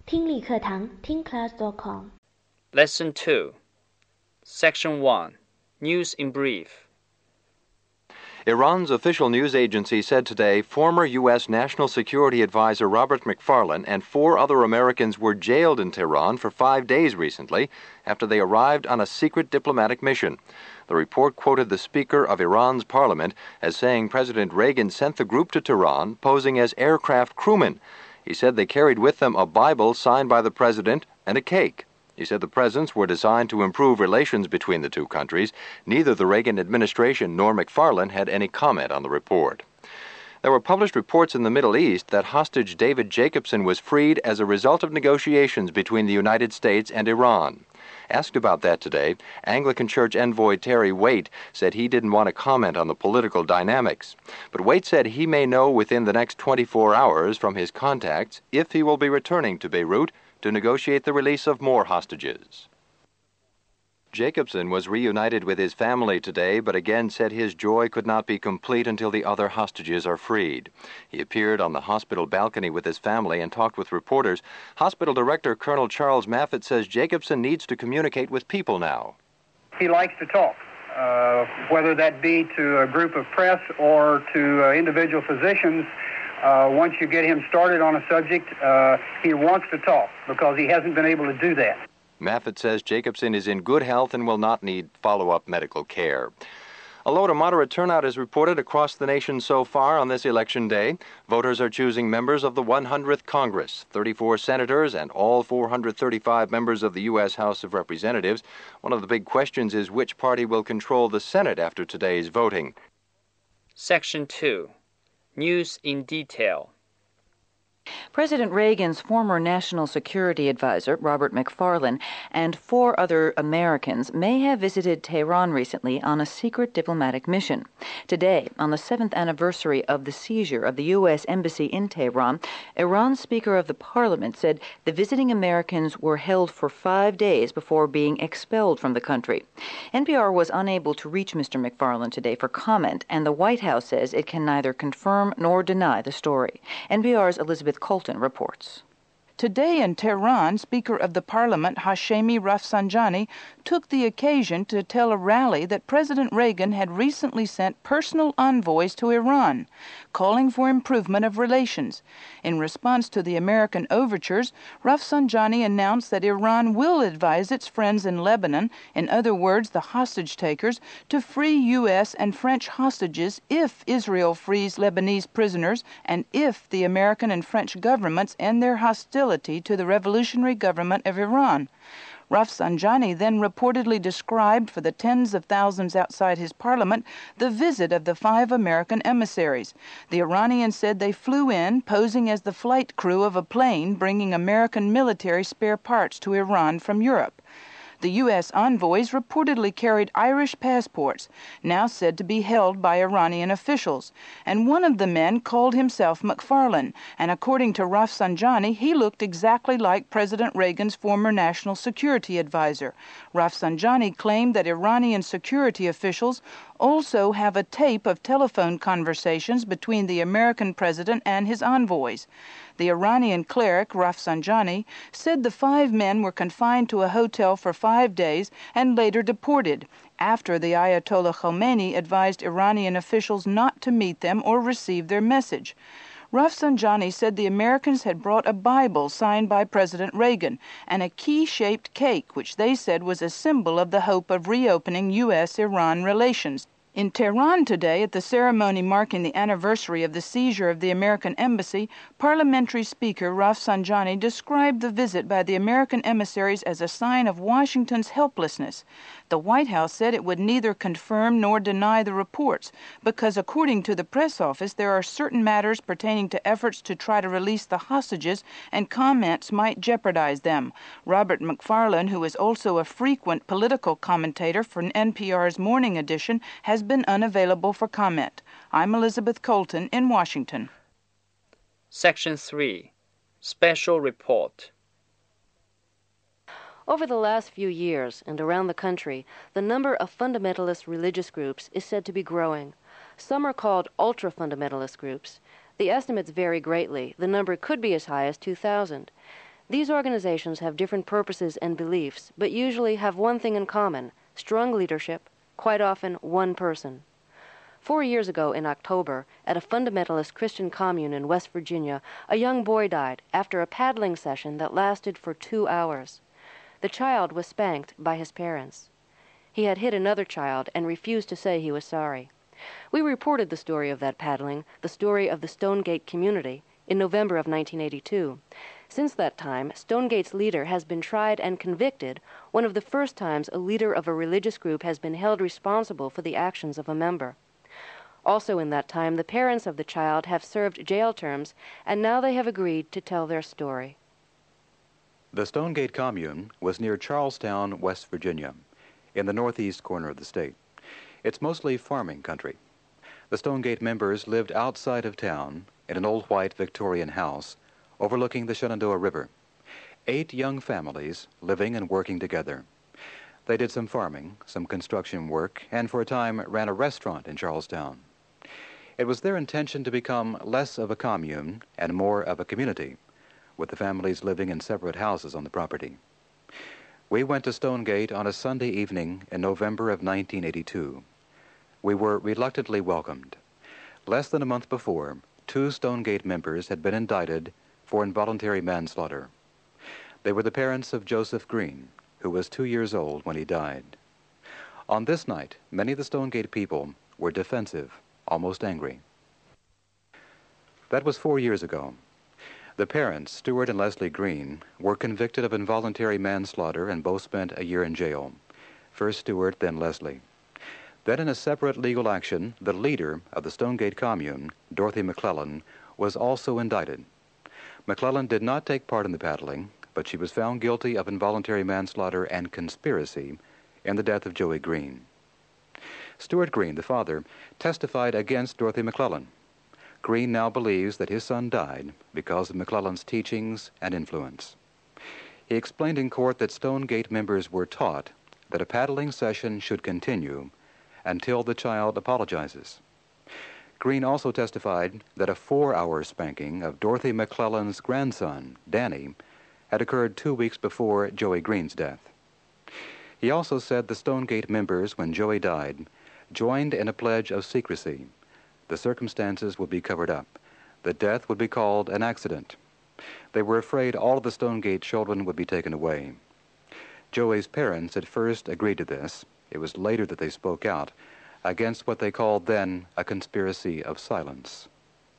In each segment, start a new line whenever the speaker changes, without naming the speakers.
听力课堂听class.com
Lesson 2 Section 1 News in Brief.
Iran's official news agency said today former U.S. National Security Advisor Robert McFarlane and 4 other Americans were jailed in Tehran for 5 days recently after they arrived on a secret diplomatic mission. The report quoted the Speaker of Iran's parliament as saying President Reagan sent the group to Tehran posing as aircraft crewmen. He said they carried with them a Bible signed by the president and a cake. He said the presents were designed to improve relations between the two countries. Neither the Reagan administration nor McFarlane had any comment on the report. There were published reports in the Middle East that hostage David Jacobson was freed as a result of negotiations between the United States and Iran. Asked about that today, Anglican Church envoy Terry Waite said he didn't want to comment on the political dynamics. But Waite said he may know within the next 24 hours from his contacts if he will be returning to Beirut to negotiate the release of more hostages. Jacobson was reunited with his family today, but again said his joy could not be complete until the other hostages are freed. He appeared on the hospital balcony with his family and talked with reporters. Hospital Director Colonel Charles Maffitt says Jacobson needs to communicate with people now.
He likes to talk, whether that be to a group of press or to individual physicians. Once you get him started on a subject, he wants to talk because he hasn't been able to do that.
Maffitt says Jacobson is in good health and will not need follow-up medical care. A low to moderate turnout is reported across the nation so far on this election day. Voters are choosing members of the 100th Congress, 34 senators, and all 435 members of the U.S. House of Representatives. One of the big questions is which party will control the Senate after today's voting.
Section 2 News in Detail.
President Reagan's former National Security Advisor, Robert McFarlane, and 4 other Americans may have visited Tehran recently on a secret diplomatic mission. Today, on the 7th anniversary of the seizure of the U.S. Embassy in Tehran, Iran's Speaker of the Parliament said the visiting Americans were held for 5 days before being expelled from the country. NPR was unable to reach Mr. McFarlane today for comment, and the White House says it can neither confirm nor deny the story. NPR's Elizabeth Colton reports.
Today in Tehran, Speaker of the Parliament Hashemi Rafsanjani took the occasion to tell a rally that President Reagan had recently sent personal envoys to Iran, calling for improvement of relations. In response to the American overtures, Rafsanjani announced that Iran will advise its friends in Lebanon, in other words, the hostage takers, to free U.S. and French hostages if Israel frees Lebanese prisoners and if the American and French governments end their hostility to the revolutionary government of Iran. Rafsanjani then reportedly described for the tens of thousands outside his parliament the visit of the 5 American emissaries. The Iranians said they flew in, posing as the flight crew of a plane bringing American military spare parts to Iran from Europe. The U.S. envoys reportedly carried Irish passports, now said to be held by Iranian officials, and one of the men called himself McFarlane, and according to Rafsanjani, he looked exactly like President Reagan's former national security advisor. Rafsanjani claimed that Iranian security officials also have a tape of telephone conversations between the American president and his envoys. The Iranian cleric, Rafsanjani, said the 5 men were confined to a hotel for 5 days and later deported, after the Ayatollah Khomeini advised Iranian officials not to meet them or receive their message. Rafsanjani said the Americans had brought a Bible signed by President Reagan and a key-shaped cake, which they said was a symbol of the hope of reopening U.S.-Iran relations. In Tehran today, at the ceremony marking the anniversary of the seizure of the American embassy, Parliamentary Speaker Rafsanjani described the visit by the American emissaries as a sign of Washington's helplessness. The White House said it would neither confirm nor deny the reports because, according to the press office, there are certain matters pertaining to efforts to try to release the hostages and comments might jeopardize them. Robert McFarlane, who is also a frequent political commentator for NPR's Morning Edition, has been unavailable for comment. I'm Elizabeth Colton in Washington.
Section 3 Special Report.
Over the last few years and around the country, the number of fundamentalist religious groups is said to be growing. Some are called ultra-fundamentalist groups. The estimates vary greatly. The number could be as high as 2,000. These organizations have different purposes and beliefs, but usually have one thing in common: strong leadership, quite often one person. 4 years ago in October, at a fundamentalist Christian commune in West Virginia, a young boy died after a paddling session that lasted for 2 hours. The child was spanked by his parents. He had hit another child and refused to say he was sorry. We reported the story of that paddling, the story of the Stonegate community, in November of 1982. Since that time, Stonegate's leader has been tried and convicted, one of the first times a leader of a religious group has been held responsible for the actions of a member. Also in that time, the parents of the child have served jail terms, and now they have agreed to tell their story.
The Stonegate Commune was near Charlestown, West Virginia, in the northeast corner of the state. It's mostly farming country. The Stonegate members lived outside of town in an old white Victorian house overlooking the Shenandoah River. 8 young families living and working together. They did some farming, some construction work, and for a time ran a restaurant in Charlestown. It was their intention to become less of a commune and more of a community, with the families living in separate houses on the property. We went to Stonegate on a Sunday evening in November of 1982. We were reluctantly welcomed. Less than a month before, 2 Stonegate members had been indicted for involuntary manslaughter. They were the parents of Joseph Green, who was 2 years old when he died. On this night, many of the Stonegate people were defensive, almost angry. That was 4 years ago. The parents, Stuart and Leslie Green, were convicted of involuntary manslaughter and both spent a year in jail. First Stuart, then Leslie. Then in a separate legal action, the leader of the Stonegate Commune, Dorothy McClellan, was also indicted. McClellan did not take part in the paddling, but she was found guilty of involuntary manslaughter and conspiracy in the death of Joey Green. Stuart Green, the father, testified against Dorothy McClellan. Green now believes that his son died because of McClellan's teachings and influence. He explained in court that Stonegate members were taught that a paddling session should continue until the child apologizes. Green also testified that a 4-hour spanking of Dorothy McClellan's grandson, Danny, had occurred 2 weeks before Joey Green's death. He also said the Stonegate members, when Joey died, joined in a pledge of secrecy. The circumstances would be covered up. The death would be called an accident. They were afraid all of the Stonegate children would be taken away. Joey's parents at first agreed to this. It was later that they spoke out against what they called then a conspiracy of silence.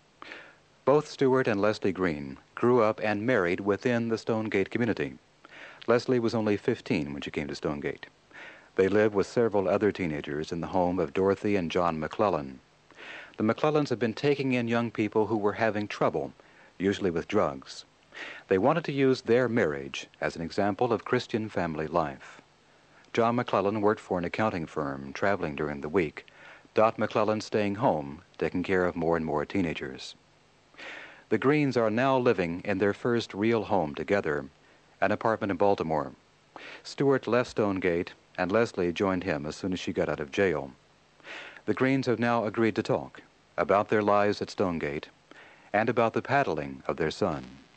Both Stuart and Leslie Green grew up and married within the Stonegate community. Leslie was only 15 when she came to Stonegate. They lived with several other teenagers in the home of Dorothy and John McClellan. The McClellans had been taking in young people who were having trouble, usually with drugs. They wanted to use their marriage as an example of Christian family life. John McClellan worked for an accounting firm, traveling during the week. Dot McClellan staying home, taking care of more and more teenagers. The Greens are now living in their first real home together, an apartment in Baltimore. Stuart left Stonegate, and Leslie joined him as soon as she got out of jail. The Greens have now agreed to talk about their lives at Stonegate and about the paddling of their son.